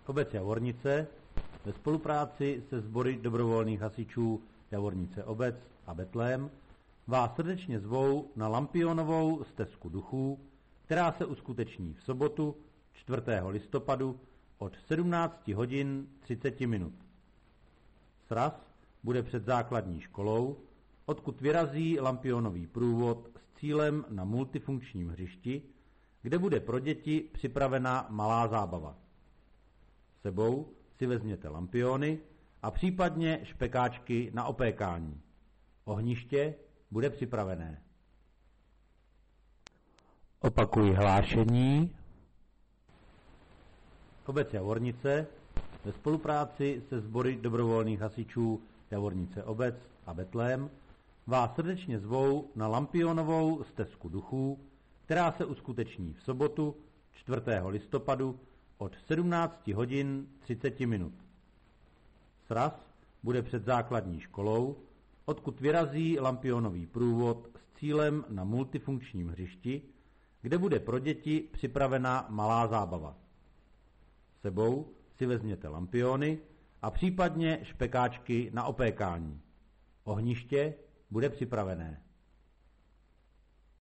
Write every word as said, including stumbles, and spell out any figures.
Obec Javornice ve spolupráci se sbory dobrovolných hasičů Javornice obec a Betlém vás srdečně zvou na Lampionovou stezku duchů, která se uskuteční v sobotu čtvrtého listopadu od sedmnácti hodin třicet minut. Sraz bude před základní školou, odkud vyrazí Lampionový průvod s cílem na multifunkčním hřišti, kde bude pro děti připravena malá zábava. Sebou si vezměte lampiony a případně špekáčky na opékání. Ohniště bude připravené. Opakuji hlášení. Obec Javornice ve spolupráci se sbory dobrovolných hasičů Javornice obec a Betlém vás srdečně zvou na Lampionovou stezku duchů, která se uskuteční v sobotu čtvrtého listopadu od sedmnácti hodin třicet minut. Sraz bude před základní školou, odkud vyrazí Lampionový průvod s cílem na multifunkčním hřišti, kde bude pro děti připravena malá zábava. Sebou si vezměte lampiony a případně špekáčky na opékání. Ohniště bude připravené.